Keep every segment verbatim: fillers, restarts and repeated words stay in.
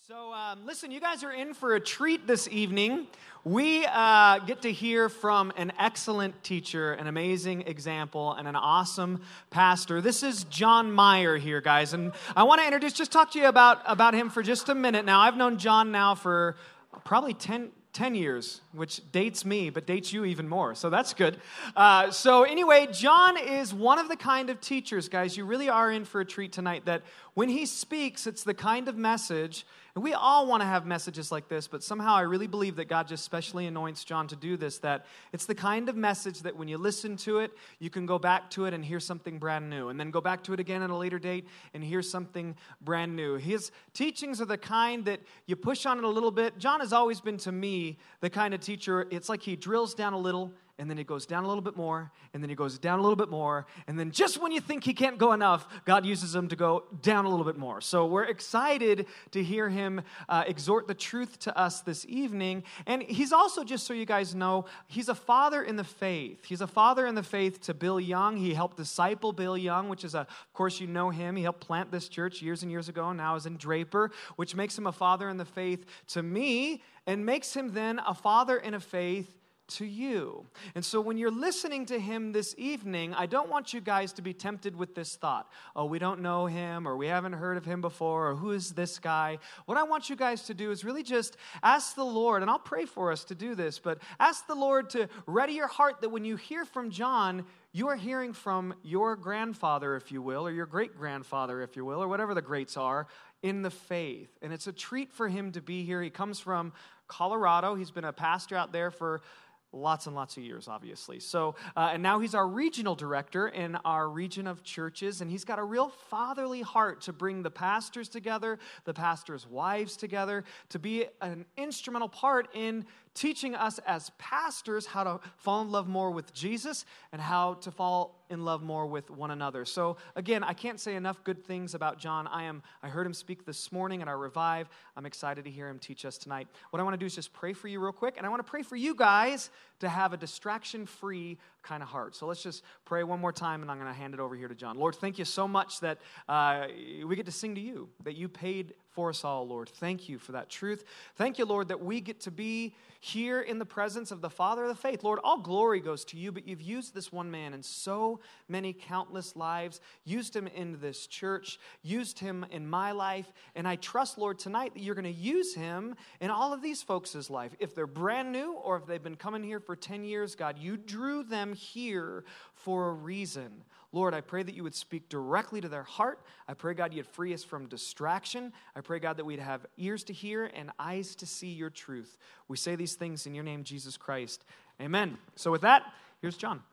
So um, listen, you guys are in for a treat this evening. We uh, get to hear from an excellent teacher, an amazing example, and an awesome pastor. This is John Meyer here, guys, and I want to introduce, just talk to you about, about him for just a minute now. I've known John now for probably ten, ten years, which dates me, but dates you even more, so that's good. Uh, so anyway, John is one of the kind of teachers, guys, you really are in for a treat tonight, that when he speaks, it's the kind of message. And we all want to have messages like this, but somehow I really believe that God just specially anoints John to do this, that it's the kind of message that when you listen to it, you can go back to it and hear something brand new, and then go back to it again at a later date and hear something brand new. His teachings are the kind that you push on it a little bit. John has always been, to me, the kind of teacher, it's like he drills down a little, and then he goes down a little bit more, and then he goes down a little bit more, and then just when you think he can't go enough, God uses him to go down a little bit more. So we're excited to hear him uh, exhort the truth to us this evening. And he's also, just so you guys know, he's a father in the faith. He's a father in the faith to Bill Young. He helped disciple Bill Young, which is, a, of course, you know him. He helped plant this church years and years ago, and now is in Draper, which makes him a father in the faith to me, and makes him then a father in a faith to you. And so when you're listening to him this evening, I don't want you guys to be tempted with this thought, oh, we don't know him, or we haven't heard of him before, or who is this guy? What I want you guys to do is really just ask the Lord, and I'll pray for us to do this, but ask the Lord to ready your heart that when you hear from John, you are hearing from your grandfather, if you will, or your great-grandfather, if you will, or whatever the greats are, in the faith. And it's a treat for him to be here. He comes from Colorado. He's been a pastor out there for lots and lots of years, obviously. So, uh, and now he's our regional director in our region of churches, and he's got a real fatherly heart to bring the pastors together, the pastors' wives together, to be an instrumental part in teaching us as pastors how to fall in love more with Jesus and how to fall in love more with one another. So again, I can't say enough good things about John. I am. I heard him speak this morning at our Revive. I'm excited to hear him teach us tonight. What I want to do is just pray for you real quick, and I want to pray for you guys to have a distraction-free kind of heart. So let's just pray one more time, and I'm going to hand it over here to John. Lord, thank you so much that uh, we get to sing to you, that you paid for us all, Lord. Thank you for that truth. Thank you, Lord, that we get to be here in the presence of the Father of the faith. Lord, all glory goes to you, but you've used this one man in so many countless lives, used him in this church, used him in my life, and I trust, Lord, tonight that you're going to use him in all of these folks' life. If they're brand new or if they've been coming here for ten years, God, you drew them here for a reason. Lord, I pray that you would speak directly to their heart. I pray, God, you'd free us from distraction. I pray, God, that we'd have ears to hear and eyes to see your truth. We say these things in your name, Jesus Christ. Amen. So with that, here's John.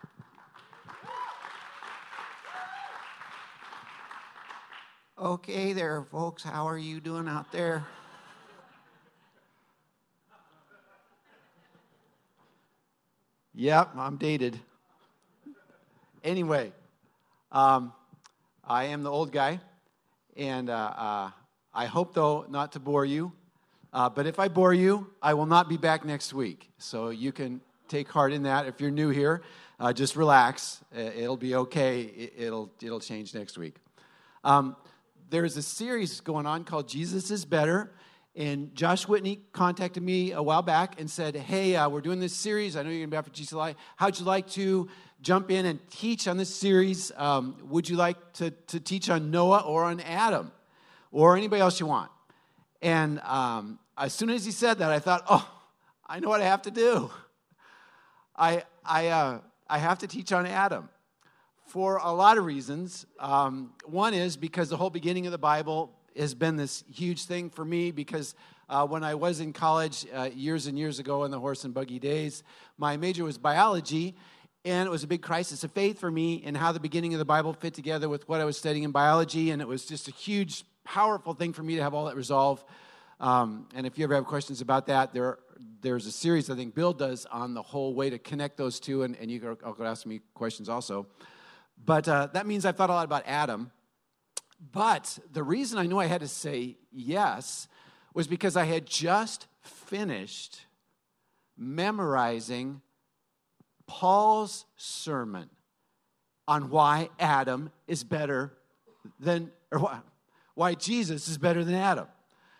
Okay there, folks. How are you doing out there? Yep, I'm dated. Anyway, um, I am the old guy, and uh, uh, I hope, though, not to bore you. Uh, but if I bore you, I will not be back next week. So you can take heart in that. If you're new here, uh, just relax. It'll be okay. It'll it'll change next week. Um, there's a series going on called Jesus is Better. And Josh Whitney contacted me a while back and said, hey, uh, we're doing this series. I know you're going to be out for G C L I. How'd you like to jump in and teach on this series? Um, would you like to, to teach on Noah or on Adam or anybody else you want? And um, as soon as he said that, I thought, oh, I know what I have to do. I, I, uh, I have to teach on Adam for a lot of reasons. Um, one is because the whole beginning of the Bible has been this huge thing for me because uh, when I was in college uh, years and years ago in the horse and buggy days, my major was biology, and it was a big crisis of faith for me in how the beginning of the Bible fit together with what I was studying in biology, and it was just a huge, powerful thing for me to have all that resolved. Um, and if you ever have questions about that, there there's a series I think Bill does on the whole way to connect those two, and, and you can I'll ask me questions also. But uh, that means I've thought a lot about Adam. But the reason I knew I had to say yes was because I had just finished memorizing Paul's sermon on why Adam is better than, or why, why Jesus is better than Adam.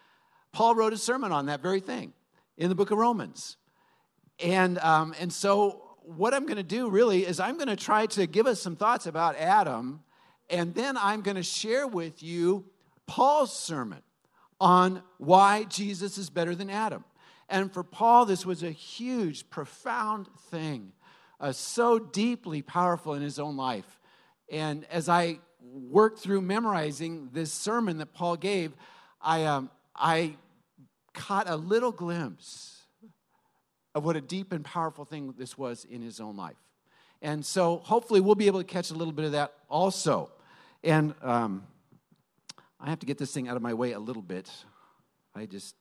Paul wrote a sermon on that very thing in the book of Romans. And, um, and so what I'm going to do really is I'm going to try to give us some thoughts about Adam, and then I'm going to share with you Paul's sermon on why Jesus is better than Adam. And for Paul, this was a huge, profound thing, uh, so deeply powerful in his own life. And as I worked through memorizing this sermon that Paul gave, I, um, I caught a little glimpse of what a deep and powerful thing this was in his own life. And so hopefully we'll be able to catch a little bit of that also. And um, I have to get this thing out of my way a little bit. I just,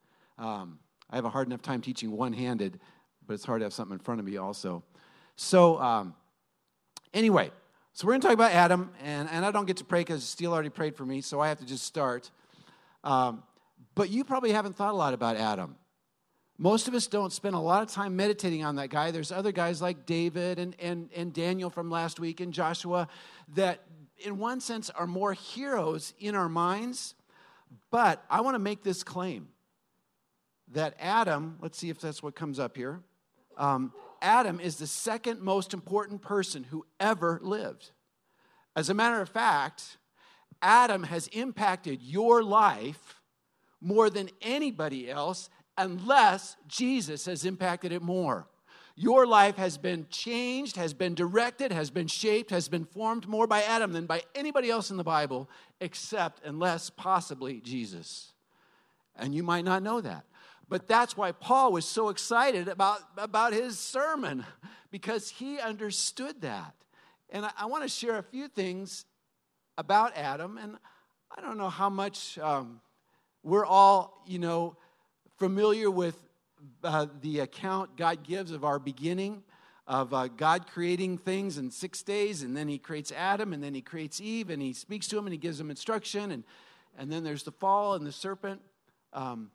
um, I have a hard enough time teaching one-handed, but it's hard to have something in front of me also. So um, anyway, so we're going to talk about Adam, and, and I don't get to pray because Steele already prayed for me, so I have to just start. Um, but you probably haven't thought a lot about Adam. Most of us don't spend a lot of time meditating on that guy. There's other guys like David and, and, and Daniel from last week and Joshua that in one sense are more heroes in our minds. But I want to make this claim that Adam, let's see if that's what comes up here. Um, Adam is the second most important person who ever lived. As a matter of fact, Adam has impacted your life more than anybody else, unless Jesus has impacted it more. Your life has been changed, has been directed, has been shaped, has been formed more by Adam than by anybody else in the Bible, except, unless, possibly Jesus. And you might not know that. But that's why Paul was so excited about, about his sermon, because he understood that. And I, I want to share a few things about Adam, and I don't know how much um, we're all, you know, familiar with uh, the account God gives of our beginning, of uh, God creating things in six days, and then he creates Adam, and then he creates Eve, and he speaks to him, and he gives them instruction, and, and then there's the fall and the serpent. Um,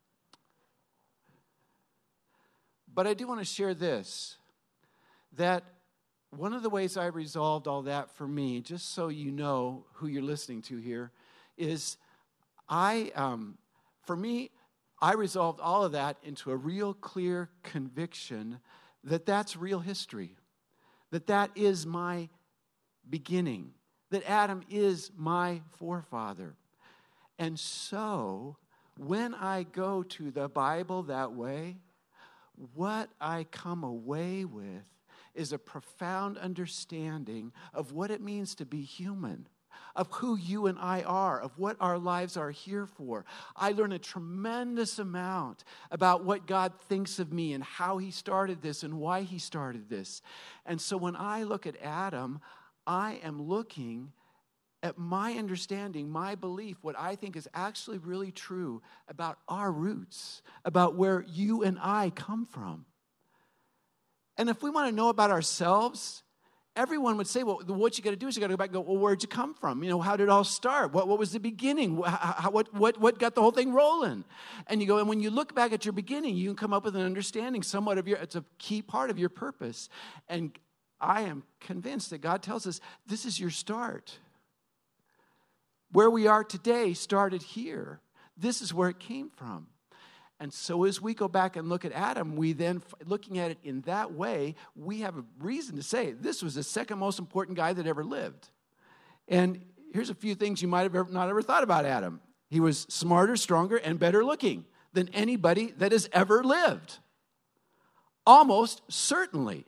but I do want to share this, that one of the ways I resolved all that for me, just so you know who you're listening to here, is I, um, for me, I resolved all of that into a real clear conviction that that's real history, that that is my beginning, that Adam is my forefather. And so when I go to the Bible that way, what I come away with is a profound understanding of what it means to be human, of who you and I are, of what our lives are here for. I learn a tremendous amount about what God thinks of me and how he started this and why he started this. And so when I look at Adam, I am looking at my understanding, my belief, what I think is actually really true about our roots, about where you and I come from. And if we want to know about ourselves, everyone would say, well, what you got to do is you got to go back and go, well, where'd you come from? You know, how did it all start? What, what was the beginning? How, what, what, what got the whole thing rolling? And you go, and when you look back at your beginning, you can come up with an understanding somewhat of your, it's a key part of your purpose. And I am convinced that God tells us this is your start. Where we are today started here. This is where it came from. And so as we go back and look at Adam, we then, looking at it in that way, we have a reason to say this was the second most important guy that ever lived. And here's a few things you might have ever, not ever thought about Adam. He was smarter, stronger, and better looking than anybody that has ever lived. Almost certainly.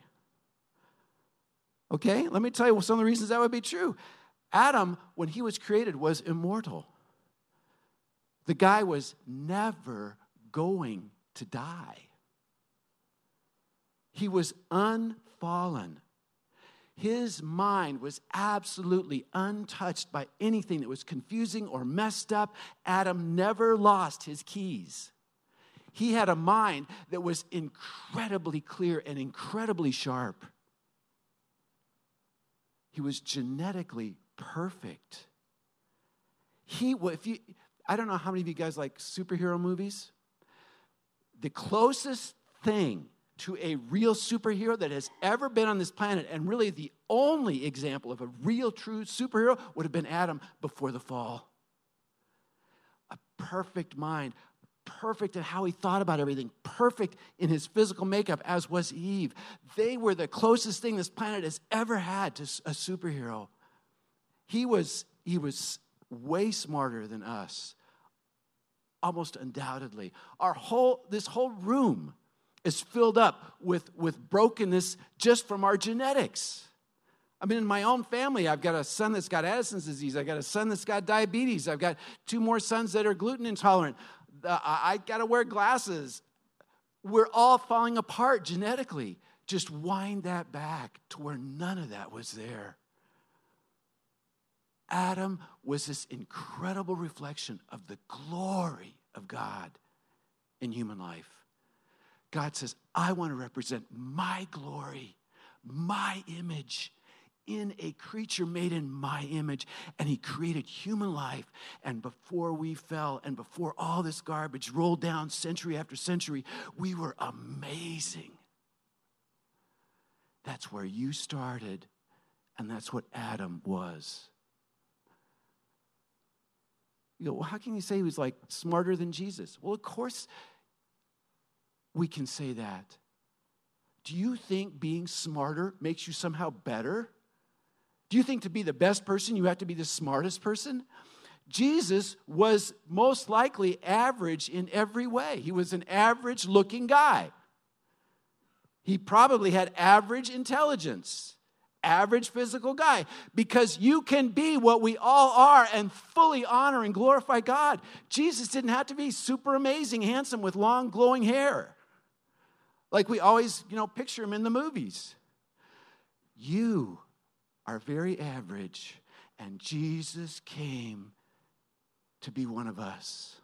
Okay, let me tell you some of the reasons that would be true. Adam, when he was created, was immortal. The guy was never going to die. He was unfallen. His mind was absolutely untouched by anything that was confusing or messed up. Adam never lost his keys. He had a mind that was incredibly clear and incredibly sharp. He was genetically perfect. He, if you, I don't know how many of you guys like superhero movies. The closest thing to a real superhero that has ever been on this planet, and really the only example of a real, true superhero, would have been Adam before the fall. A perfect mind, perfect in how he thought about everything, perfect in his physical makeup, as was Eve. They were the closest thing this planet has ever had to a superhero. He was, he was way smarter than us, almost undoubtedly. Our whole, this whole room is filled up with, with brokenness just from our genetics. I mean, in my own family, I've got a son that's got Addison's disease. I've got a son that's got diabetes. I've got two more sons that are gluten intolerant. Uh, I, I got to wear glasses. We're all falling apart genetically. Just wind that back to where none of that was there. Adam was this incredible reflection of the glory of God in human life. God says, I want to represent my glory, my image in a creature made in my image. And he created human life. And before we fell and before all this garbage rolled down century after century, we were amazing. That's where you started, and that's what Adam was. You go, well, how can you say he was like smarter than Jesus? Well, of course we can say that. Do you think being smarter makes you somehow better? Do you think to be the best person, you have to be the smartest person? Jesus was most likely average in every way. He was an average-looking guy. He probably had average intelligence. Average physical guy, because you can be what we all are and fully honor and glorify God. Jesus didn't have to be super amazing, handsome with long glowing hair like we always, you know, picture him in the movies. You are very average, and Jesus came to be one of us.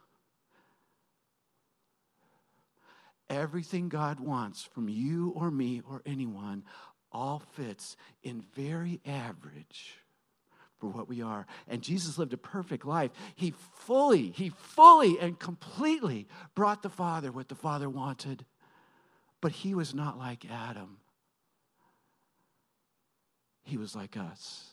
Everything God wants from you or me or anyone all fits in very average for what we are. And Jesus lived a perfect life. He fully, he fully and completely brought the Father what the Father wanted. But he was not like Adam. He was like us.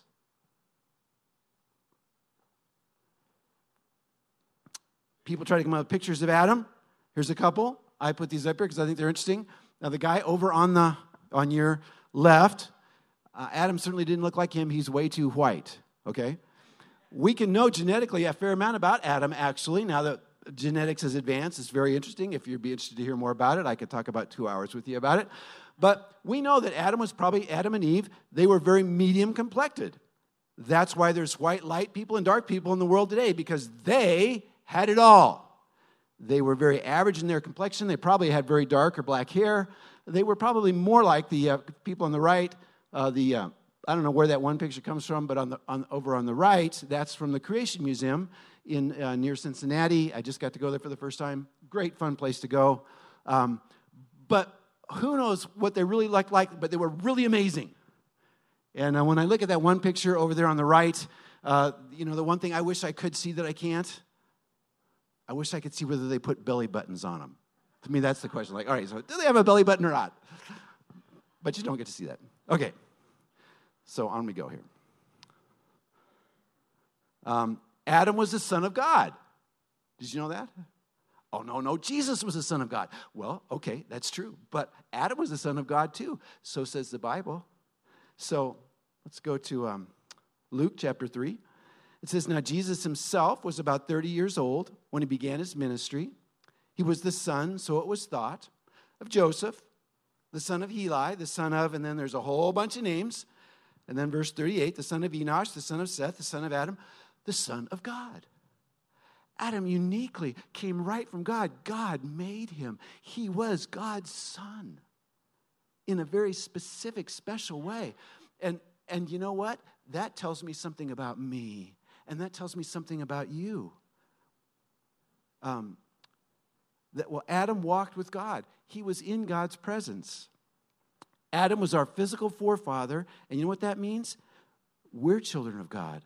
People try to come up with pictures of Adam. Here's a couple. I put these up here because I think they're interesting. Now the guy over on the on your left, uh, Adam certainly didn't look like him. He's way too white, okay? We can know genetically a fair amount about Adam, actually. Now that genetics has advanced, it's very interesting. If you'd be interested to hear more about it, I could talk about two hours with you about it. But we know that Adam was probably, Adam and Eve, they were very medium complected. That's why there's white, light people and dark people in the world today, because they had it all. They were very average in their complexion. They probably had very dark or black hair. They were probably more like the uh, people on the right. Uh, the uh, I don't know where that one picture comes from, but on the on, over on the right, that's from the Creation Museum in uh, near Cincinnati. I just got to go there for the first time. Great, fun place to go. Um, but who knows what they really looked like, but they were really amazing. And uh, when I look at that one picture over there on the right, uh, you know, the one thing I wish I could see that I can't, I wish I could see whether they put belly buttons on them. To me, that's the question. Like, all right, so do they have a belly button or not? But you don't get to see that. Okay, so on we go here. Um, Adam was the son of God. Did you know that? Oh, no, no, Jesus was the son of God. Well, okay, that's true. But Adam was the son of God too. So says the Bible. So let's go to um, Luke chapter three. It says, now Jesus himself was about thirty years old when he began his ministry. He was the son, so it was thought, of Joseph, the son of Heli, the son of, and then there's a whole bunch of names. And then verse thirty-eight, the son of Enosh, the son of Seth, the son of Adam, the son of God. Adam uniquely came right from God. God made him. He was God's son in a very specific, special way. And, and you know what? That tells me something about me. And that tells me something about you. Um, that well, Adam walked with God. He was in God's presence. Adam was our physical forefather. And you know what that means? We're children of God.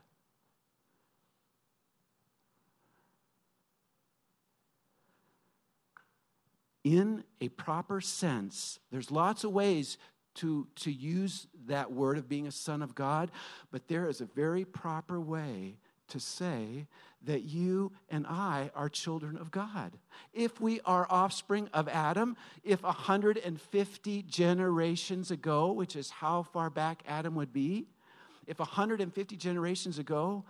In a proper sense, there's lots of ways to, to use that word of being a son of God, but there is a very proper way to say that you and I are children of God. If we are offspring of Adam, if one hundred fifty generations ago, which is how far back Adam would be, if one hundred fifty generations ago,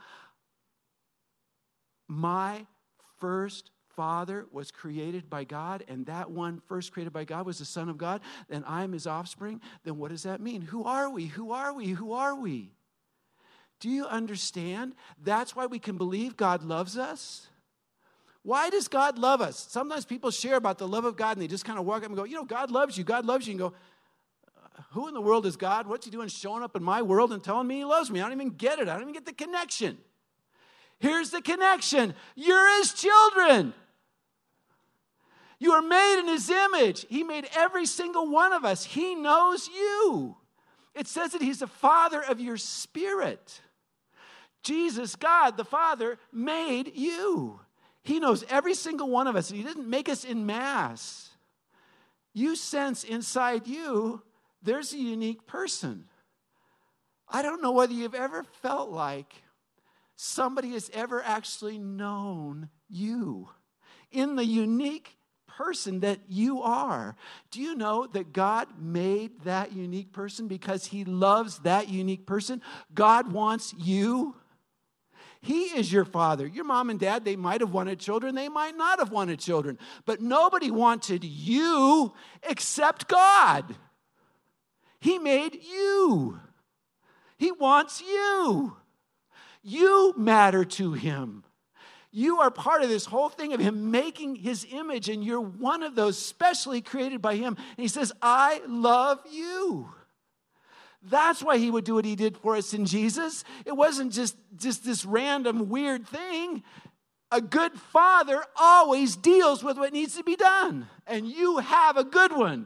my first father was created by God, and that one first created by God was the Son of God, and I am his offspring, then what does that mean? Who are we? Who are we? Who are we? Do you understand? That's why we can believe God loves us. Why does God love us? Sometimes people share about the love of God, and they just kind of walk up and go, you know, God loves you. God loves you. And go, who in the world is God? What's he doing showing up in my world and telling me he loves me? I don't even get it. I don't even get the connection. Here's the connection. You're his children. You are made in his image. He made every single one of us. He knows you. It says that he's the father of your spirit. Jesus, God, the Father, made you. He knows every single one of us. He didn't make us in mass. You sense inside you, there's a unique person. I don't know whether you've ever felt like somebody has ever actually known you in the unique person that you are. Do you know that God made that unique person because he loves that unique person? God wants you. He is your father. Your mom and dad, they might have wanted children. They might not have wanted children. But nobody wanted you except God. He made you. He wants you. You matter to him. You are part of this whole thing of him making his image, and you're one of those specially created by him. And he says, I love you. That's why he would do what he did for us in Jesus. It wasn't just, just this random weird thing. A good father always deals with what needs to be done. And you have a good one.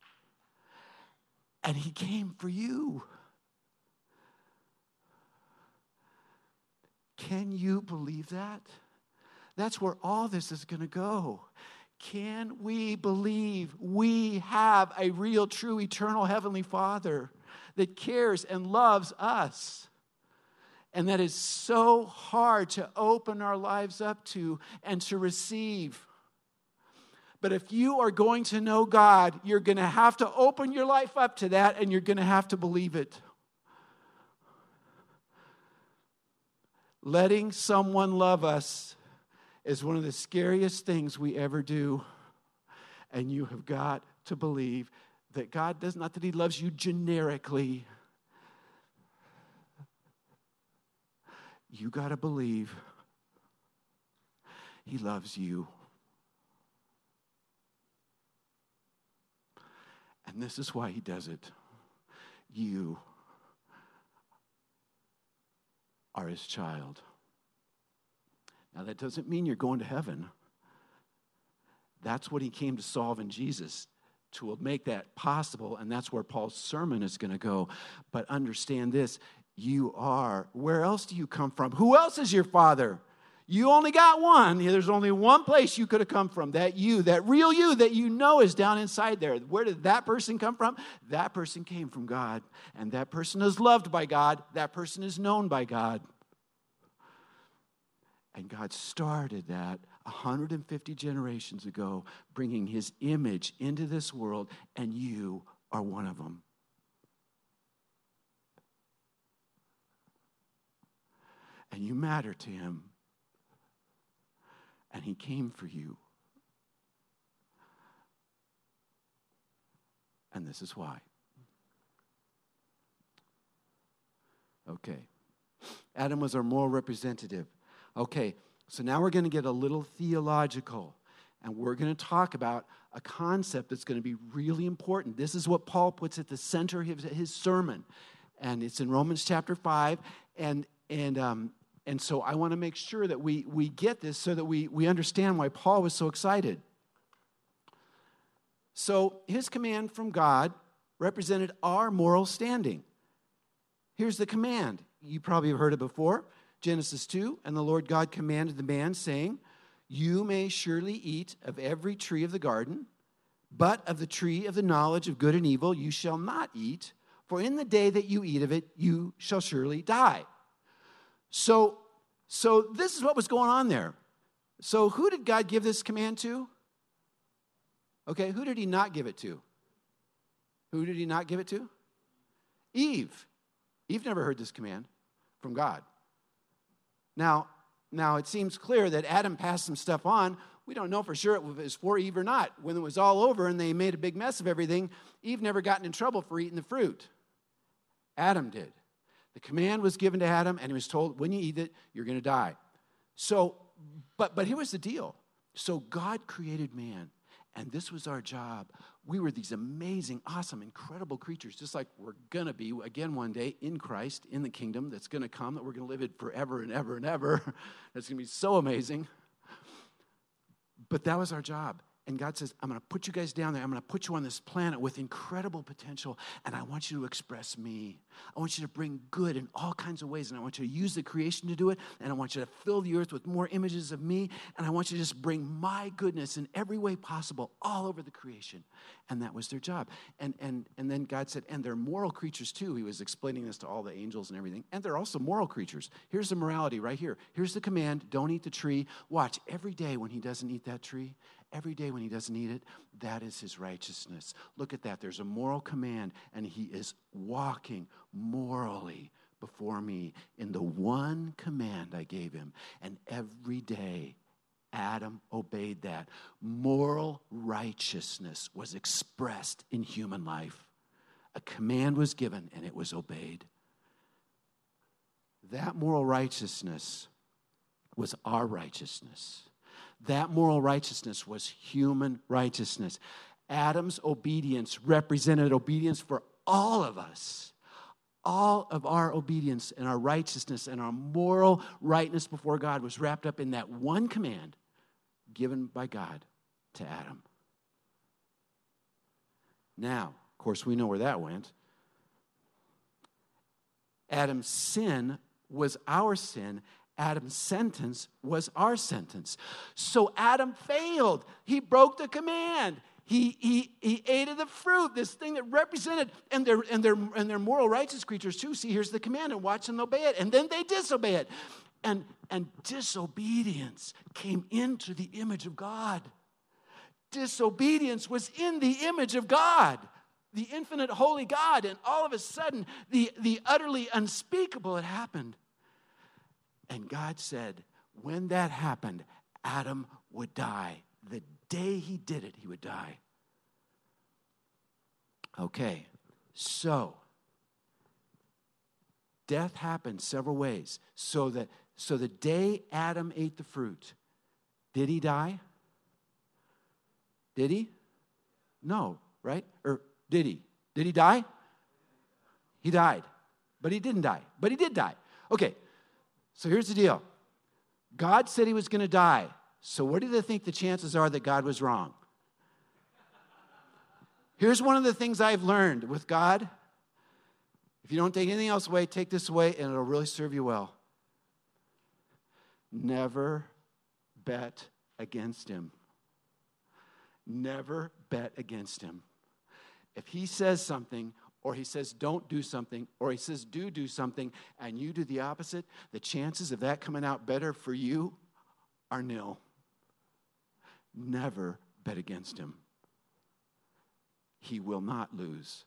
And he came for you. Can you believe that? That's where all this is going to go. Can we believe we have a real, true, eternal Heavenly Father that cares and loves us? And that is so hard to open our lives up to and to receive. But if you are going to know God, you're going to have to open your life up to that, and you're going to have to believe it. Letting someone love us is one of the scariest things we ever do. And you have got to believe that God does not that he loves you generically. You got to believe he loves you. And this is why he does it. You are his child. Now, that doesn't mean you're going to heaven. That's what he came to solve in Jesus, to make that possible, and that's where Paul's sermon is going to go. But understand this, you are. Where else do you come from? Who else is your father? You only got one. There's only one place you could have come from. That you, that real you that you know is down inside there. Where did that person come from? That person came from God, and that person is loved by God. That person is known by God. And God started that one hundred fifty generations ago, bringing his image into this world, and you are one of them. And you matter to him. And he came for you. And this is why. Okay. Adam was our moral representative. Okay, so now we're going to get a little theological, and we're going to talk about a concept that's going to be really important. This is what Paul puts at the center of his, his sermon, and it's in Romans chapter five, and and um, and so I want to make sure that we we get this so that we we understand why Paul was so excited. So his command from God represented our moral standing. Here's the command. You probably have heard it before. Genesis two, and the Lord God commanded the man, saying, you may surely eat of every tree of the garden, but of the tree of the knowledge of good and evil you shall not eat, for in the day that you eat of it, you shall surely die. So, So this is what was going on there. So who did God give this command to? Okay, who did he not give it to? Who did he not give it to? Eve. Eve never heard this command from God. Now, now it seems clear that Adam passed some stuff on. We don't know for sure if it was for Eve or not. When it was all over and they made a big mess of everything, Eve never gotten in trouble for eating the fruit. Adam did. The command was given to Adam, and he was told, when you eat it, you're going to die. So, but, but here was the deal. So God created man. And this was our job. We were these amazing, awesome, incredible creatures, just like we're going to be, again, one day in Christ, in the kingdom that's going to come, that we're going to live it forever and ever and ever. That's going to be so amazing. But that was our job. And God says, I'm going to put you guys down there. I'm going to put you on this planet with incredible potential, and I want you to express me. I want you to bring good in all kinds of ways, and I want you to use the creation to do it, and I want you to fill the earth with more images of me, and I want you to just bring my goodness in every way possible all over the creation. And that was their job. And, and, and then God said, and they're moral creatures too. He was explaining this to all the angels and everything. And they're also moral creatures. Here's the morality right here. Here's the command, don't eat the tree. Watch, every day when he doesn't eat that tree, every day when he doesn't eat it, that is his righteousness. Look at that. There's a moral command, and he is walking morally before me in the one command I gave him. And every day, Adam obeyed that. Moral righteousness was expressed in human life. A command was given, and it was obeyed. That moral righteousness was our righteousness. That moral righteousness was human righteousness. Adam's obedience represented obedience for all of us. All of our obedience and our righteousness and our moral rightness before God was wrapped up in that one command given by God to Adam. Now, of course, we know where that went. Adam's sin was our sin. Adam's sentence was our sentence. So Adam failed. He broke the command. He, he, he ate of the fruit, this thing that represented, and they're, and, they're, and they're moral righteous creatures too. See, here's the command, and watch them obey it. And then they disobey it. And, and disobedience came into the image of God. Disobedience was in the image of God, the infinite holy God. And all of a sudden, the, the utterly unspeakable had happened. And God said, when that happened, Adam would die. The day he did it, he would die. Okay, so death happened several ways. So that so the day Adam ate the fruit, did he die? Did he? No, right? Or did he? Did he die? He died, but he didn't die. But he did die. Okay. So here's the deal. God said he was going to die. So what do they think the chances are that God was wrong? Here's one of the things I've learned with God. If you don't take anything else away, take this away, and it'll really serve you well. Never bet against him. Never bet against him. If he says something, or he says, don't do something, or he says, do do something, and you do the opposite, the chances of that coming out better for you are nil. Never bet against him. He will not lose.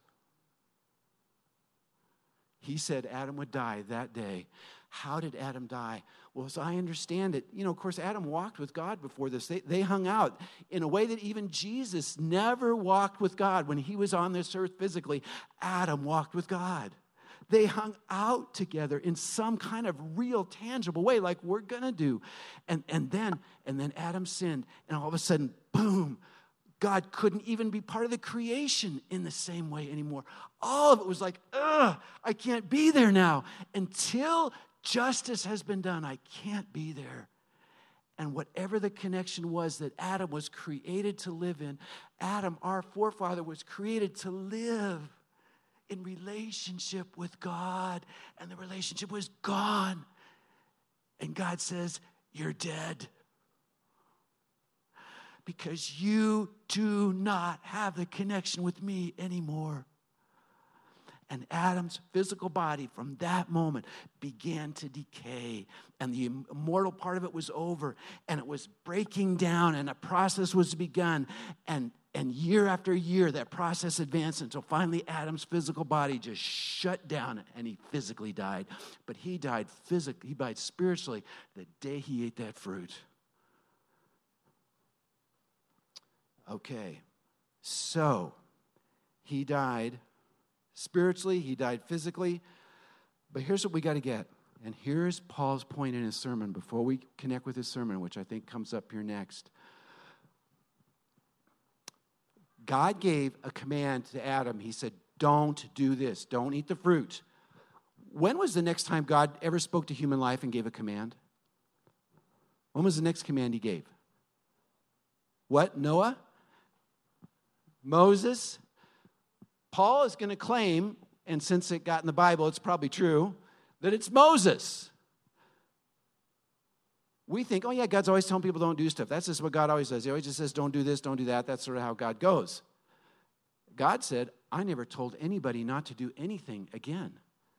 He said Adam would die that day. How did Adam die? Well, as I understand it, you know, of course, Adam walked with God before this. They, they hung out in a way that even Jesus never walked with God. When he was on this earth physically, Adam walked with God. They hung out together in some kind of real, tangible way, like we're going to do. And, and, then, and then Adam sinned, and all of a sudden, boom, God couldn't even be part of the creation in the same way anymore. All of it was like, ugh, I can't be there now. Until justice has been done, I can't be there. And whatever the connection was that Adam was created to live in, Adam, our forefather, was created to live in relationship with God. And the relationship was gone. And God says, you're dead. Because you do not have the connection with me anymore. And Adam's physical body from that moment began to decay. And the immortal part of it was over. And it was breaking down and a process was begun. And, and year after year, that process advanced until finally Adam's physical body just shut down and he physically died. But he died physically, he died spiritually the day he ate that fruit. Okay, so he died spiritually, he died physically, but here's what we got to get. And here's Paul's point in his sermon before we connect with his sermon, which I think comes up here next. God gave a command to Adam. He said, don't do this. Don't eat the fruit. When was the next time God ever spoke to human life and gave a command? When was the next command he gave? What? Noah? Moses? Paul is going to claim, and since it got in the Bible, it's probably true, that it's Moses. We think, oh yeah, God's always telling people don't do stuff. That's just what God always does. He always just says, don't do this, don't do that. That's sort of how God goes. God said, I never told anybody not to do anything again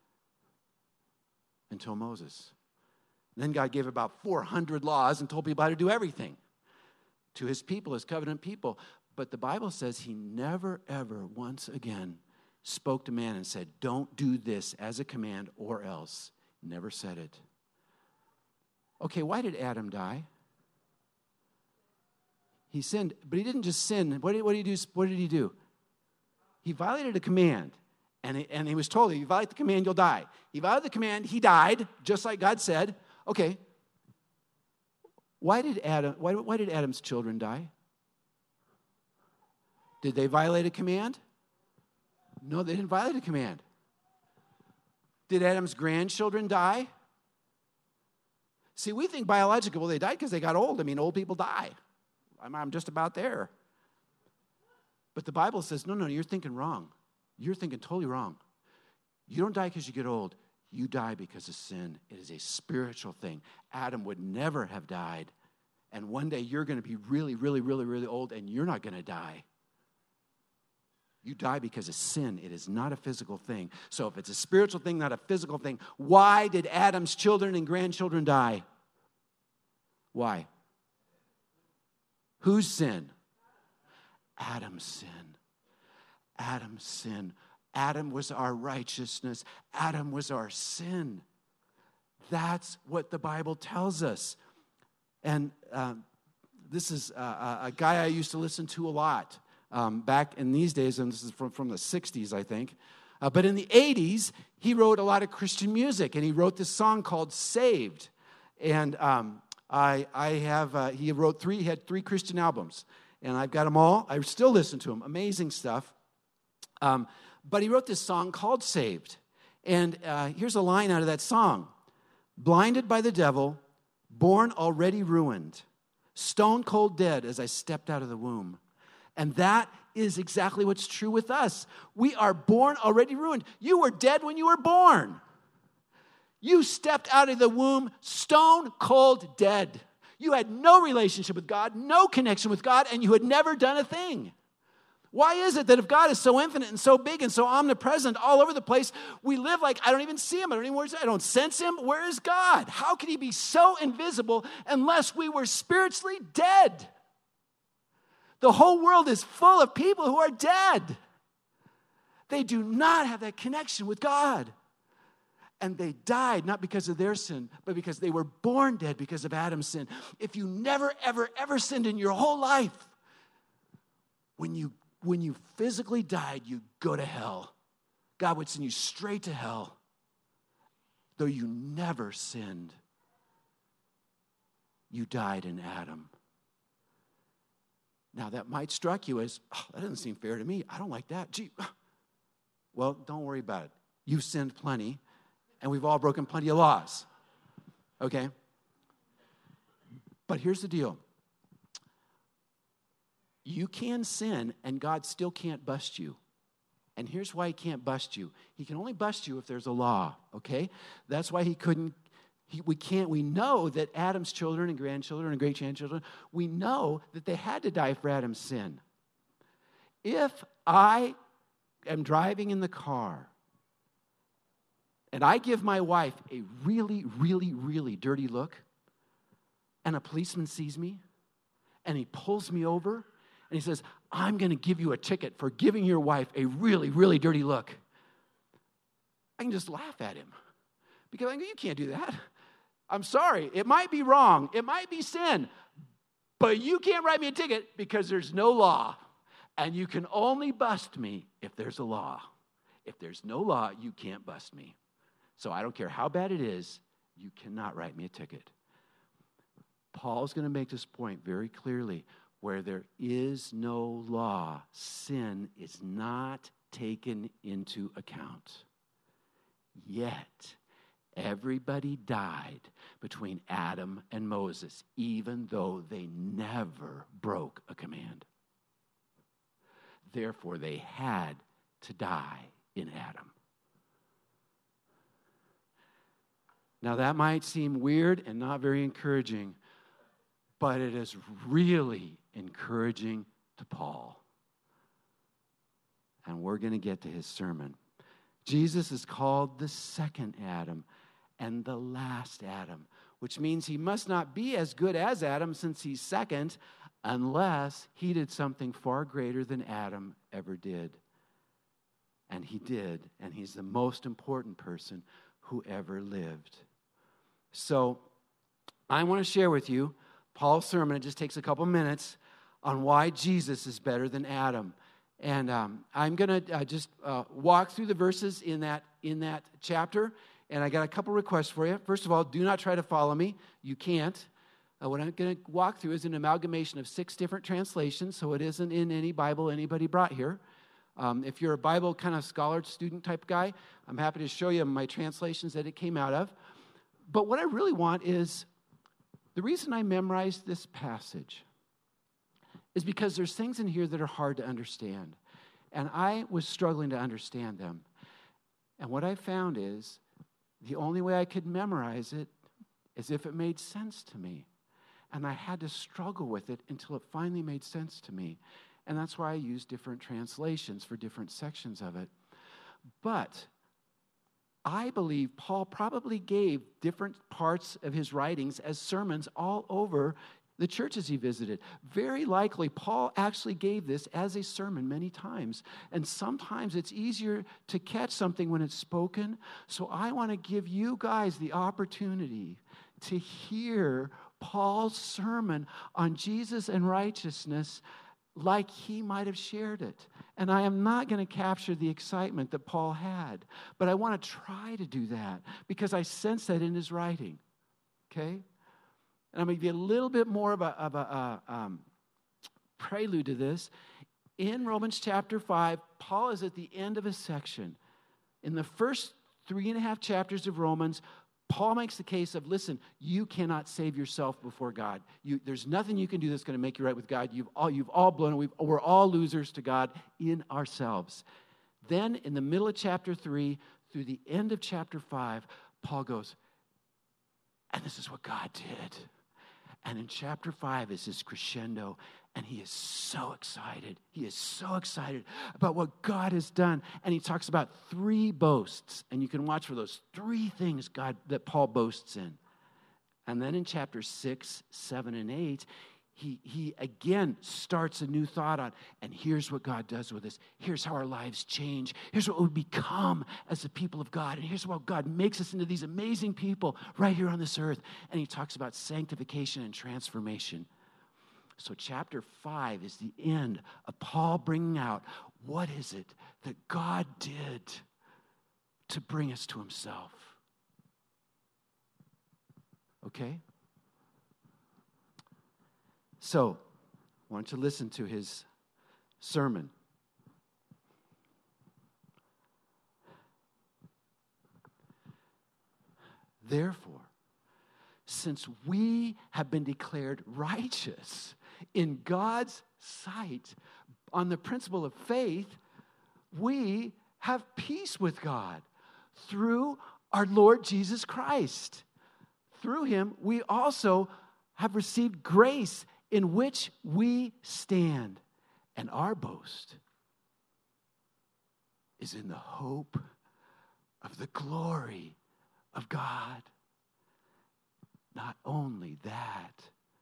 until Moses. And then God gave about four hundred laws and told people how to do everything to his people, his covenant people. But the Bible says he never, ever once again spoke to man and said, don't do this as a command or else. Never said it. Okay, why did Adam die? He sinned, but he didn't just sin. What did, what did he do? What did he do? He violated a command, and he, and he was told, if you violate the command, you'll die. He violated the command, he died, just like God said. Okay, why did Adam? Why, why did Adam's children die? Did they violate a command? No, they didn't violate a command. Did Adam's grandchildren die? See, we think biologically, well, they died because they got old. I mean, old people die. I'm, I'm just about there. But the Bible says, no, no, you're thinking wrong. You're thinking totally wrong. You don't die because you get old. You die because of sin. It is a spiritual thing. Adam would never have died. And one day you're going to be really, really, really, really old, and you're not going to die. You die because of sin. It is not a physical thing. So if it's a spiritual thing, not a physical thing, why did Adam's children and grandchildren die? Why? Whose sin? Adam's sin. Adam's sin. Adam was our righteousness. Adam was our sin. That's what the Bible tells us. And um, this is a, a guy I used to listen to a lot. Um, back in these days, and this is from, from the sixties, I think. Uh, but in the eighties, he wrote a lot of Christian music, and he wrote this song called Saved. And um, I, I have, uh, he wrote three, he had three Christian albums, and I've got them all. I still listen to them. Amazing stuff. Um, but he wrote this song called Saved. And uh, here's a line out of that song. Blinded by the devil, born already ruined, stone cold dead as I stepped out of the womb. And that is exactly what's true with us. We are born already ruined. You were dead when you were born. You stepped out of the womb stone cold dead. You had no relationship with God, no connection with God, and you had never done a thing. Why is it that if God is so infinite and so big and so omnipresent all over the place, we live like, I don't even see him, I don't even I don't sense him. Where is God? How could he be so invisible unless we were spiritually dead? The whole world is full of people who are dead. They do not have that connection with God. And they died not because of their sin, but because they were born dead because of Adam's sin. If you never, ever, ever sinned in your whole life, when you, when you physically died, you go to hell. God would send you straight to hell, though you never sinned. You died in Adam. Now, that might strike you as, oh, that doesn't seem fair to me. I don't like that. Gee, well, don't worry about it. You've sinned plenty, and we've all broken plenty of laws. Okay? But here's the deal. You can sin, and God still can't bust you. And here's why he can't bust you. He can only bust you if there's a law, okay? That's why he couldn't He, we can't, we know that Adam's children and grandchildren and great-grandchildren, we know that they had to die for Adam's sin. If I am driving in the car and I give my wife a really, really, really dirty look, and a policeman sees me, and he pulls me over, and he says, I'm going to give you a ticket for giving your wife a really, really dirty look, I can just laugh at him. Because I go, you can't do that. I'm sorry. It might be wrong. It might be sin. But you can't write me a ticket because there's no law. And you can only bust me if there's a law. If there's no law, you can't bust me. So I don't care how bad it is, you cannot write me a ticket. Paul's going to make this point very clearly. Where there is no law, sin is not taken into account. Yet, everybody died between Adam and Moses, even though they never broke a command. Therefore, they had to die in Adam. Now, that might seem weird and not very encouraging, but it is really encouraging to Paul. And we're going to get to his sermon. Jesus is called the second Adam and the last Adam, which means he must not be as good as Adam since he's second, unless he did something far greater than Adam ever did. And he did, and he's the most important person who ever lived. So I want to share with you Paul's sermon. It just takes a couple minutes on why Jesus is better than Adam. And um, I'm going to uh, just uh, walk through the verses in that in that chapter. And I got a couple requests for you. First of all, do not try to follow me. You can't. Uh, what I'm going to walk through is an amalgamation of six different translations, so it isn't in any Bible anybody brought here. Um, if you're a Bible kind of scholar, student type guy, I'm happy to show you my translations that it came out of. But what I really want is, the reason I memorized this passage is because there's things in here that are hard to understand. And I was struggling to understand them. And what I found is the only way I could memorize it is if it made sense to me. And I had to struggle with it until it finally made sense to me. And that's why I use different translations for different sections of it. But I believe Paul probably gave different parts of his writings as sermons all over the churches he visited. Very likely, Paul actually gave this as a sermon many times. And sometimes it's easier to catch something when it's spoken. So I want to give you guys the opportunity to hear Paul's sermon on Jesus and righteousness like he might have shared it. And I am not going to capture the excitement that Paul had, but I want to try to do that because I sense that in his writing. Okay? And I'm going to give you a little bit more of a, of a uh, um, prelude to this. In Romans chapter five, Paul is at the end of a section. In the first three and a half chapters of Romans, Paul makes the case of, listen, you cannot save yourself before God. You, there's nothing you can do that's going to make you right with God. You've all, you've all blown it. We've, we're all losers to God in ourselves. Then in the middle of chapter three, through the end of chapter five, Paul goes, and this is what God did. And in chapter five is this crescendo, and he is so excited. He is so excited about what God has done. And he talks about three boasts, and you can watch for those three things God that Paul boasts in. And then in chapter six, seven, and eight, he, he again starts a new thought on, and here's what God does with us. Here's how our lives change. Here's what we become as the people of God. And here's how God makes us into these amazing people right here on this earth. And he talks about sanctification and transformation. So chapter five is the end of Paul bringing out, what is it that God did to bring us to himself? Okay? So, I want you to listen to his sermon. Therefore, since we have been declared righteous in God's sight on the principle of faith, we have peace with God through our Lord Jesus Christ. Through him, we also have received grace in which we stand, and our boast is in the hope of the glory of God. Not only that,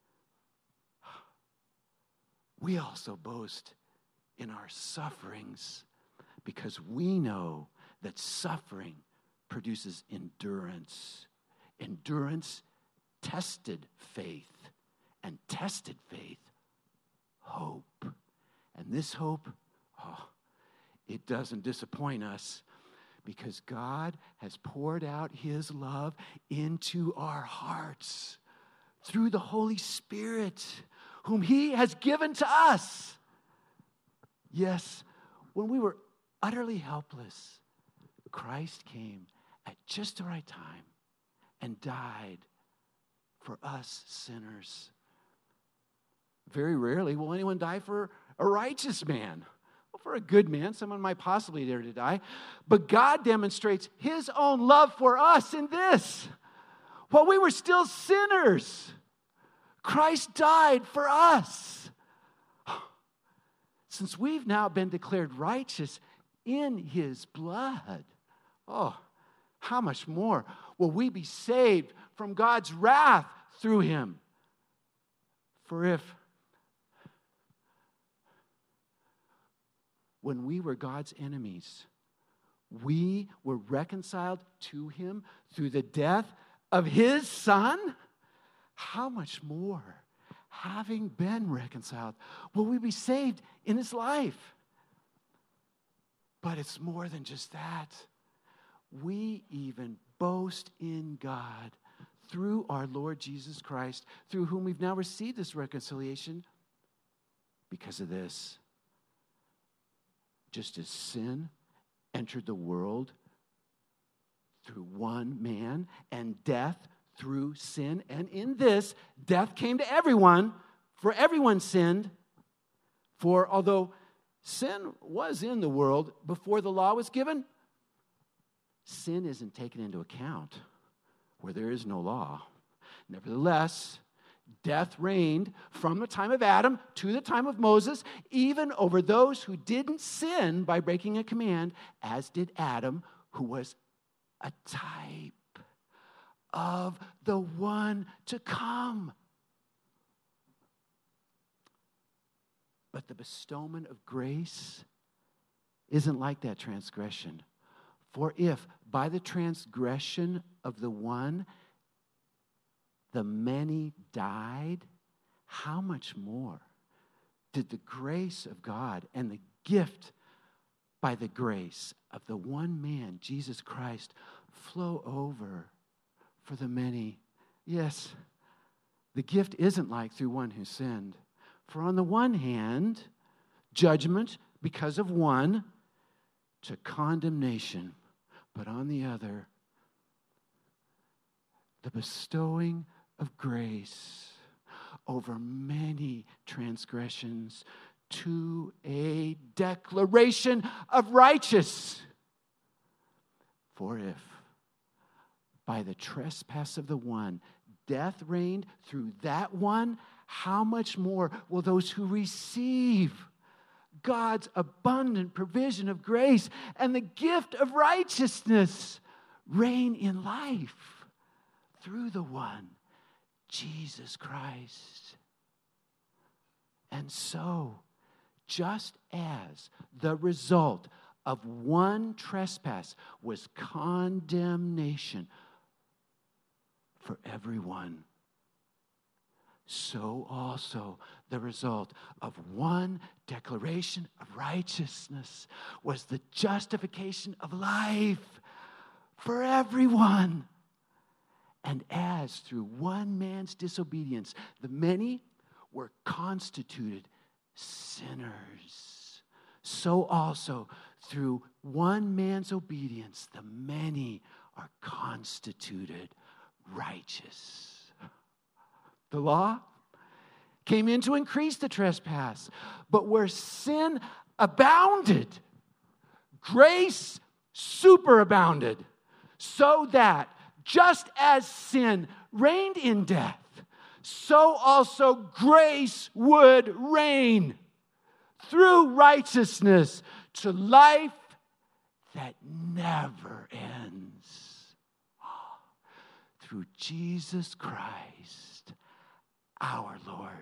we also boast in our sufferings because we know that suffering produces endurance. Endurance, tested faith, and tested faith, hope. And this hope, oh, it doesn't disappoint us because God has poured out his love into our hearts through the Holy Spirit, whom he has given to us. Yes, when we were utterly helpless, Christ came at just the right time and died for us sinners. Very rarely will anyone die for a righteous man. Well, for a good man, someone might possibly dare to die. But God demonstrates his own love for us in this. While we were still sinners, Christ died for us. Since we've now been declared righteous in his blood, oh, how much more will we be saved from God's wrath through him? For if when we were God's enemies, we were reconciled to him through the death of his Son, how much more, having been reconciled, will we be saved in his life? But it's more than just that. We even boast in God through our Lord Jesus Christ, through whom we've now received this reconciliation because of this. Just as sin entered the world through one man, and death through sin, and in this, death came to everyone, for everyone sinned. For although sin was in the world before the law was given, sin isn't taken into account where there is no law. Nevertheless, death reigned from the time of Adam to the time of Moses, even over those who didn't sin by breaking a command, as did Adam, who was a type of the one to come. But the bestowment of grace isn't like that transgression. For if by the transgression of the one the many died, how much more did the grace of God and the gift by the grace of the one man, Jesus Christ, flow over for the many? Yes, the gift isn't like through one who sinned. For on the one hand, judgment because of one to condemnation, but on the other, the bestowing of grace over many transgressions to a declaration of righteous. For if by the trespass of the one death reigned through that one, how much more will those who receive God's abundant provision of grace and the gift of righteousness reign in life through the one, Jesus Christ? And so, just as the result of one trespass was condemnation for everyone, so also the result of one declaration of righteousness was the justification of life for everyone. And as through one man's disobedience, the many were constituted sinners, so also through one man's obedience, the many are constituted righteous. The law came in to increase the trespass, but where sin abounded, grace superabounded, so that just as sin reigned in death, so also grace would reign through righteousness to life that never ends. Through Jesus Christ, our Lord.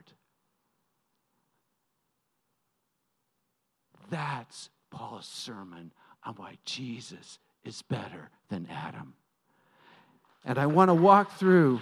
That's Paul's sermon on why Jesus is better than Adam. And I want to walk through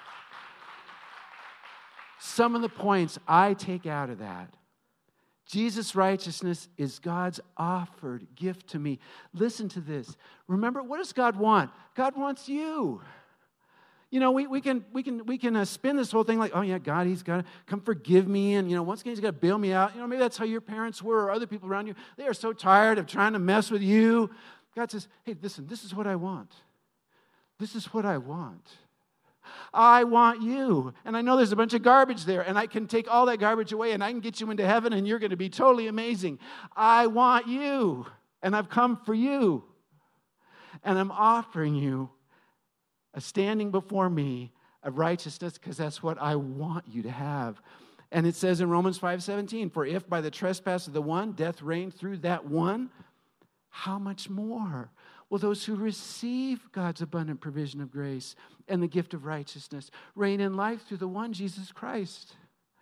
some of the points I take out of that. Jesus' righteousness is God's offered gift to me. Listen to this. Remember, what does God want? God wants you. You know, we, we can we can we can uh, spin this whole thing like, oh yeah, God, He's got to come forgive me, and you know, once again, He's got to bail me out. You know, maybe that's how your parents were, or other people around you. They are so tired of trying to mess with you. God says, hey, listen, this is what I want. This is what I want. I want you. And I know there's a bunch of garbage there, and I can take all that garbage away, and I can get you into heaven, and you're going to be totally amazing. I want you, and I've come for you. And I'm offering you a standing before me of righteousness, because that's what I want you to have. And it says in Romans five seventeen, for if by the trespass of the one, death reigned through that one, how much more will those who receive God's abundant provision of grace and the gift of righteousness reign in life through the one, Jesus Christ?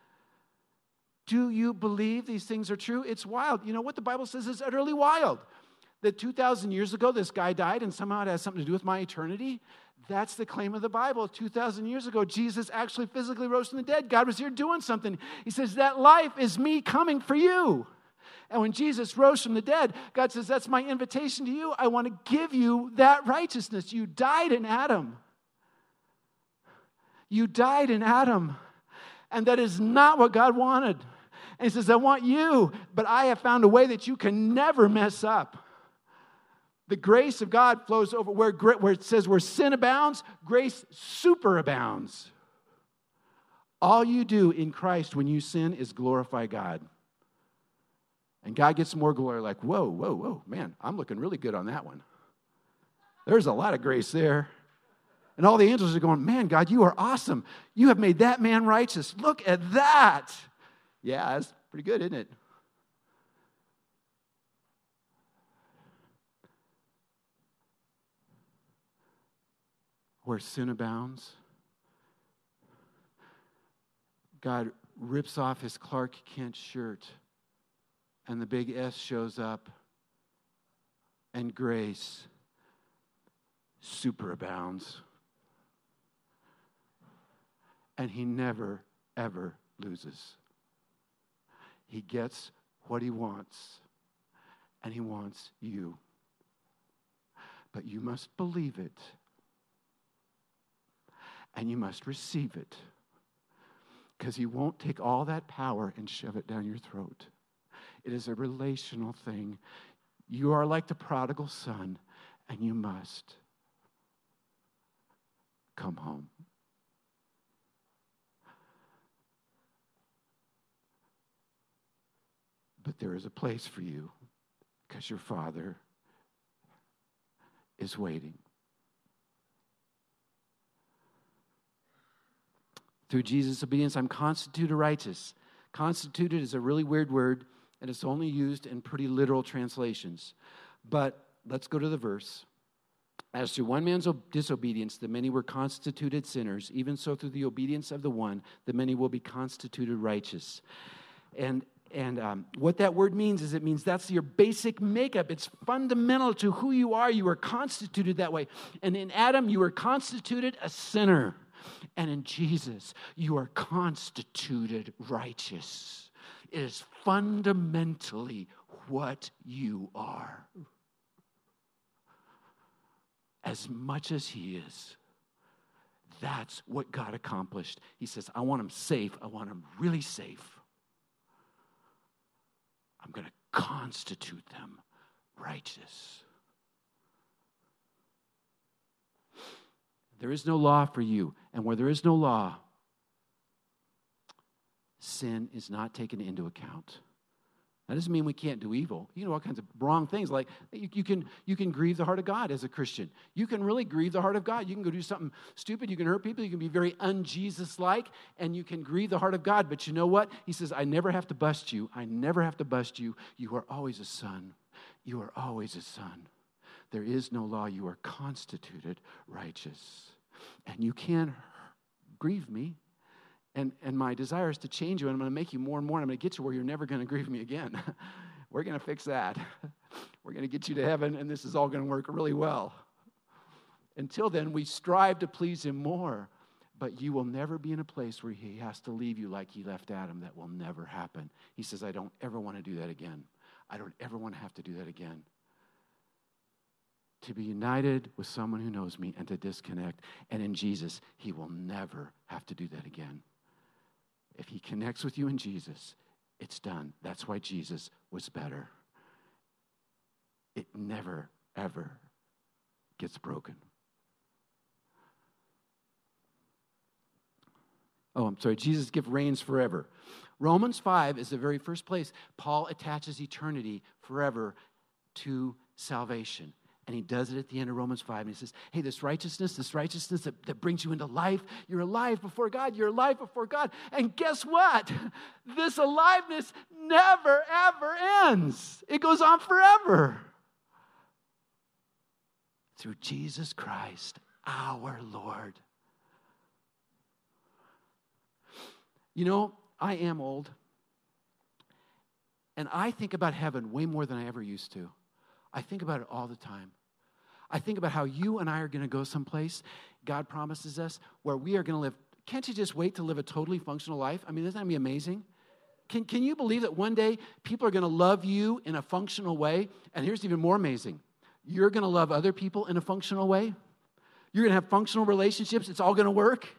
Do you believe these things are true? It's wild. You know what the Bible says is utterly wild. That two thousand years ago, this guy died, and somehow it has something to do with my eternity. That's the claim of the Bible. two thousand years ago, Jesus actually physically rose from the dead. God was here doing something. He says, that life is me coming for you. And when Jesus rose from the dead, God says, that's my invitation to you. I want to give you that righteousness. You died in Adam. You died in Adam. And that is not what God wanted. And He says, I want you, but I have found a way that you can never mess up. The grace of God flows over where, where it says where sin abounds, grace superabounds. All you do in Christ when you sin is glorify God. And God gets more glory, like, whoa, whoa, whoa, man, I'm looking really good on that one. There's a lot of grace there. And all the angels are going, man, God, you are awesome. You have made that man righteous. Look at that. Yeah, that's pretty good, isn't it? Where sin abounds, God rips off his Clark Kent shirt, and the big S shows up, and grace superabounds. And He never, ever loses. He gets what He wants, and He wants you. But you must believe it. And you must receive it, because He won't take all that power and shove it down your throat. It is a relational thing. You are like the prodigal son, and you must come home. But there is a place for you, because your Father is waiting. Through Jesus' obedience, I'm constituted righteous. Constituted is a really weird word, and it's only used in pretty literal translations. But let's go to the verse. As through one man's disobedience, the many were constituted sinners, even so through the obedience of the one, the many will be constituted righteous. And And um, what that word means is it means that's your basic makeup. It's fundamental to who you are. You are constituted that way. And in Adam, you were constituted a sinner. And in Jesus, you are constituted righteous. It is fundamentally what you are. As much as He is. That's what God accomplished. He says, I want them safe. I want them really safe. I'm going to constitute them righteous. There is no law for you. And where there is no law, sin is not taken into account. That doesn't mean we can't do evil. You know, all kinds of wrong things. Like you, you can you can grieve the heart of God as a Christian. You can really grieve the heart of God. You can go do something stupid. You can hurt people. You can be very un-Jesus-like, and you can grieve the heart of God. But you know what? He says, I never have to bust you. I never have to bust you. You are always a son. You are always a son. there is no law. You are constituted righteous. And you can grieve me. And, and my desire is to change you, and I'm going to make you more and more, and I'm going to get you where you're never going to grieve me again. We're going to fix that. We're going to get you to heaven, and this is all going to work really well. Until then, we strive to please him more. But you will never be in a place where he has to leave you like he left Adam. That will never happen. He says, I don't ever want to do that again. I don't ever want to have to do that again. To be united with someone who knows me and to disconnect. And in Jesus, he will never have to do that again. If he connects with you in Jesus, it's done. That's why Jesus was better. It never, ever gets broken. Oh, I'm sorry. Jesus' gift reigns forever. Romans five is the very first place Paul attaches eternity forever to salvation. And he does it at the end of Romans five. And he says, hey, this righteousness, this righteousness that, that brings you into life, you're alive before God, you're alive before God. And guess what? This aliveness never, ever ends. It goes on forever. Through Jesus Christ, our Lord. You know, I am old. And I think about heaven way more than I ever used to. I think about it all the time. I think about how you and I are going to go someplace, God promises us, where we are going to live. Can't you just wait to live a totally functional life? I mean, isn't that going to be amazing? Can, can you believe that one day people are going to love you in a functional way? And here's even more amazing. You're going to love other people in a functional way. You're going to have functional relationships. It's all going to work.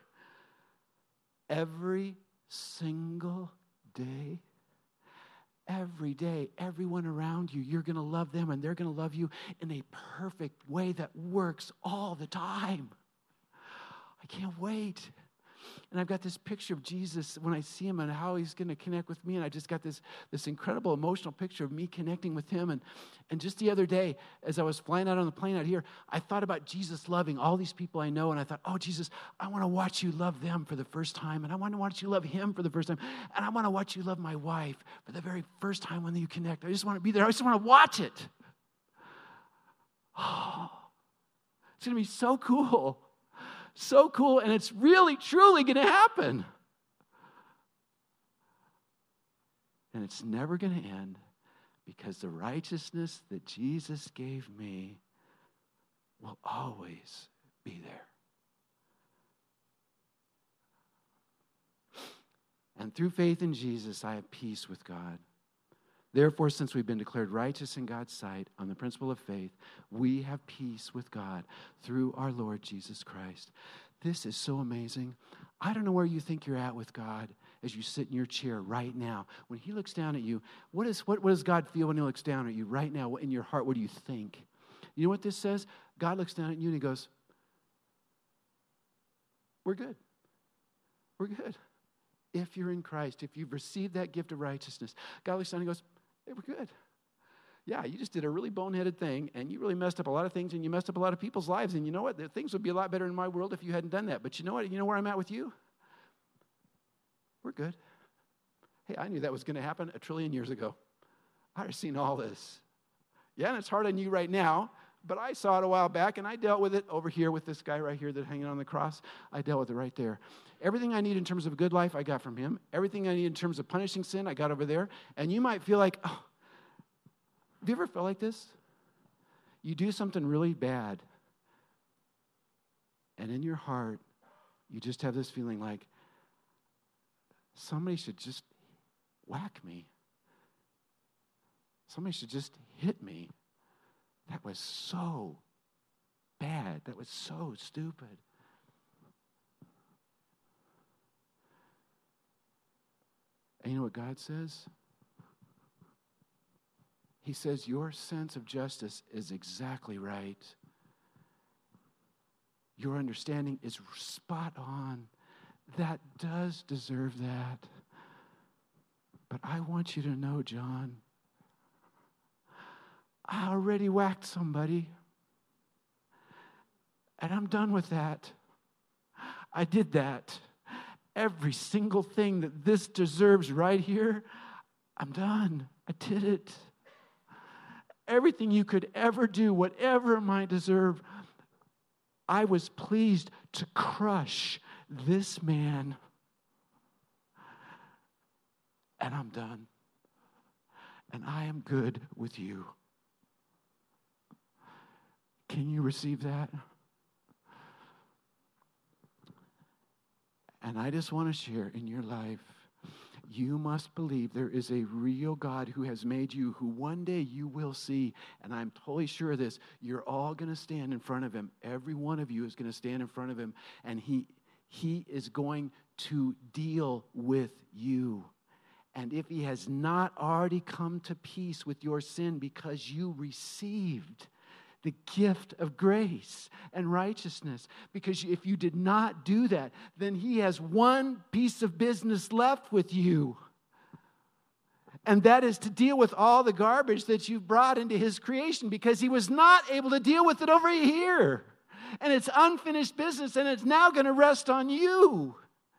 Every single day. Every day, everyone around you, you're going to love them and they're going to love you in a perfect way that works all the time. I can't wait. And I've got this picture of Jesus when I see him and how he's going to connect with me. And I just got this, this incredible emotional picture of me connecting with him. And, and just the other day, as I was flying out on the plane out here, I thought about Jesus loving all these people I know. And I thought, oh, Jesus, I want to watch you love them for the first time. And I want to watch you love him for the first time. And I want to watch you love my wife for the very first time when you connect. I just want to be there. I just want to watch it. Oh, it's going to be so cool. So cool, and it's really, truly going to happen. And it's never going to end because the righteousness that Jesus gave me will always be there. And through faith in Jesus, I have peace with God. Therefore, since we've been declared righteous in God's sight on the principle of faith, we have peace with God through our Lord Jesus Christ. This is so amazing. I don't know where you think you're at with God as you sit in your chair right now. When he looks down at you, what, is, what, what does God feel when he looks down at you right now? In your heart, what do you think? You know what this says? God looks down at you and he goes, we're good. We're good. If you're in Christ, if you've received that gift of righteousness, God looks down and goes, hey, we're good. Yeah, you just did a really boneheaded thing, and you really messed up a lot of things, and you messed up a lot of people's lives, and you know what? Things would be a lot better in my world if you hadn't done that. But you know what? You know where I'm at with you? We're good. Hey, I knew that was going to happen a trillion years ago. I've seen all this. Yeah, and it's hard on you right now, but I saw it a while back, and I dealt with it over here with this guy right here that's hanging on the cross. I dealt with it right there. Everything I need in terms of a good life, I got from him. Everything I need in terms of punishing sin, I got over there. And you might feel like, oh, have you ever felt like this? You do something really bad, and in your heart, you just have this feeling like, somebody should just whack me. Somebody should just hit me. That was so bad. That was so stupid. And you know what God says? He says, your sense of justice is exactly right. Your understanding is spot on. That does deserve that. But I want you to know, John, I already whacked somebody. And I'm done with that. I did that. Every single thing that this deserves right here, I'm done. I did it. everything you could ever do, whatever might deserve, I was pleased to crush this man. And I'm done. And I am good with you. Can you receive that? And I just want to share in your life, you must believe there is a real God who has made you, who one day you will see. And I'm totally sure of this. You're all going to stand in front of him. Every one of you is going to stand in front of him. And he, he is going to deal with you. And if he has not already come to peace with your sin because you received the gift of grace and righteousness, because if you did not do that, then he has one piece of business left with you. And that is to deal with all the garbage that you've brought into his creation, because he was not able to deal with it over here. And it's unfinished business, and it's now going to rest on you.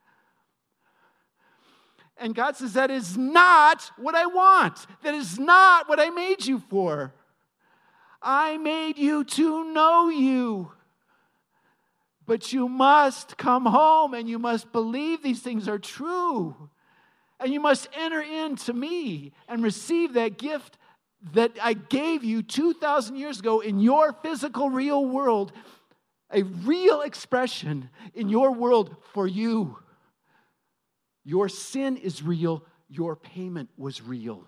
And God says, that is not what I want. That is not what I made you for. I made you to know you. But you must come home and you must believe these things are true. And you must enter into me and receive that gift that I gave you two thousand years ago in your physical, real world. A real expression in your world for you. Your sin is real. Your payment was real.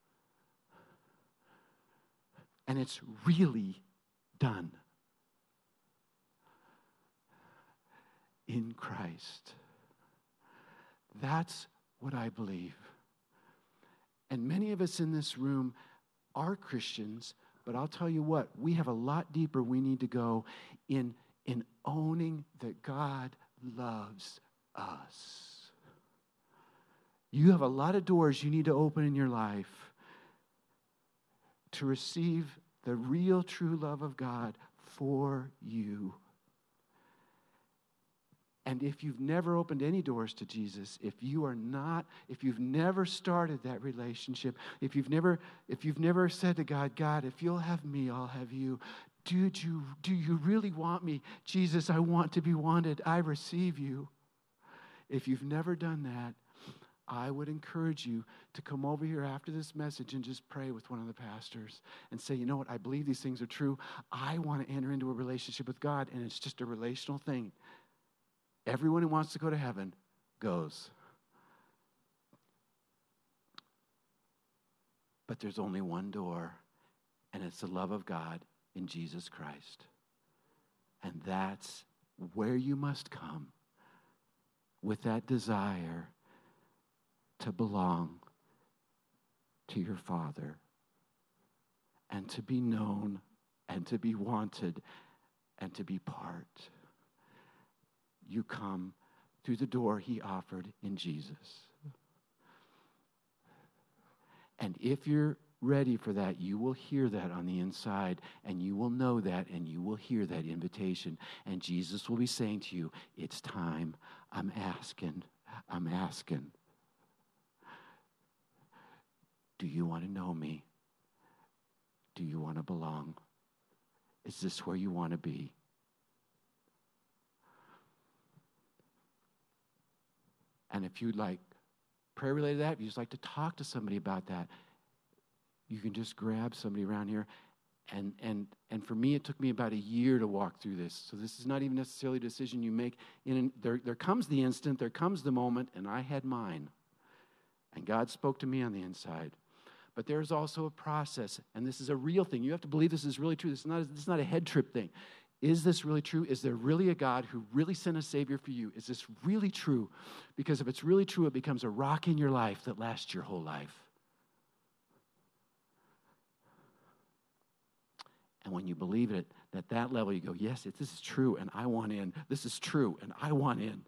And it's really done in Christ. That's what I believe. And many of us in this room are Christians, but I'll tell you what, we have a lot deeper we need to go in, in owning that God loves us. You have a lot of doors you need to open in your life to receive the real, true love of God for you. And if you've never opened any doors to Jesus, if you are not, if you've never started that relationship, if you've never, if you've never said to God, God, if you'll have me, I'll have you. Dude, you, do you really want me? Jesus, I want to be wanted. I receive you. If you've never done that, I would encourage you to come over here after this message and just pray with one of the pastors and say, you know what, I believe these things are true. I want to enter into a relationship with God, and it's just a relational thing. Everyone who wants to go to heaven goes. But there's only one door, and it's the love of God in Jesus Christ. And that's where you must come with that desire to belong to your Father and to be known and to be wanted and to be part. You come through the door he offered in Jesus. And if you're ready for that, you will hear that on the inside, and you will know that, and you will hear that invitation. And Jesus will be saying to you, it's time. I'm asking. I'm asking. Do you want to know me? Do you want to belong? Is this where you want to be? And if you'd like prayer related to that, if you'd just like to talk to somebody about that, you can just grab somebody around here. And and and for me, it took me about a year to walk through this. So this is not even necessarily a decision you make. In there, there comes the instant, there comes the moment, and I had mine. And God spoke to me on the inside. But there's also a process, and this is a real thing. You have to believe this is really true. This is not, this is not a head trip thing. Is this really true? Is there really a God who really sent a Savior for you? Is this really true? Because if it's really true, it becomes a rock in your life that lasts your whole life. And when you believe it, at that level you go, yes, it, this is true, and I want in. This is true, and I want in.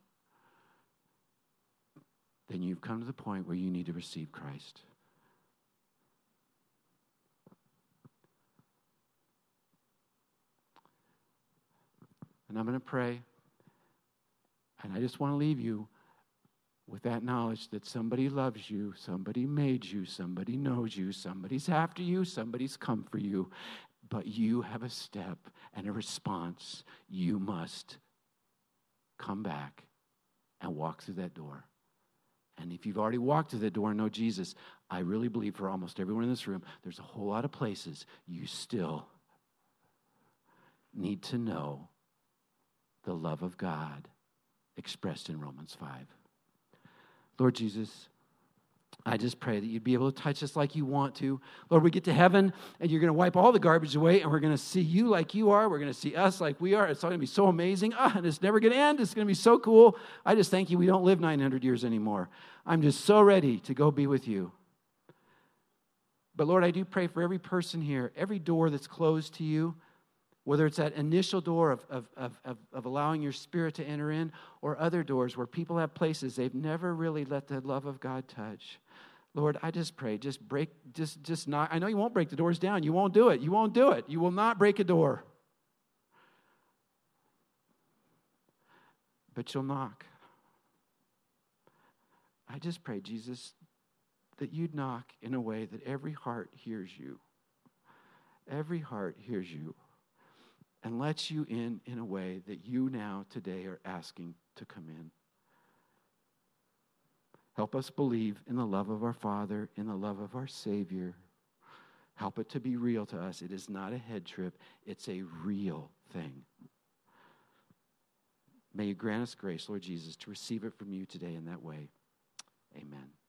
Then you've come to the point where you need to receive Christ. And I'm going to pray. And I just want to leave you with that knowledge that somebody loves you, somebody made you, somebody knows you, somebody's after you, somebody's come for you, but you have a step and a response. You must come back and walk through that door. And if you've already walked through that door and know Jesus, I really believe for almost everyone in this room, there's a whole lot of places you still need to know the love of God expressed in Romans five. Lord Jesus, I just pray that you'd be able to touch us like you want to. Lord, we get to heaven, and you're going to wipe all the garbage away, and we're going to see you like you are. We're going to see us like we are. It's all going to be so amazing. Ah, and it's never going to end. It's going to be so cool. I just thank you we don't live nine hundred years anymore. I'm just so ready to go be with you. But Lord, I do pray for every person here, every door that's closed to you, whether it's that initial door of, of, of, of, of allowing your Spirit to enter in, or other doors where people have places they've never really let the love of God touch. Lord, I just pray, just break, just, just not, I know you won't break the doors down. You won't do it. You won't do it. You will not break a door. But you'll knock. I just pray, Jesus, that you'd knock in a way that every heart hears you. Every heart hears you and lets you in in a way that you now today are asking to come in. Help us believe in the love of our Father, in the love of our Savior. Help it to be real to us. It is not a head trip. It's a real thing. May you grant us grace, Lord Jesus, to receive it from you today in that way. Amen.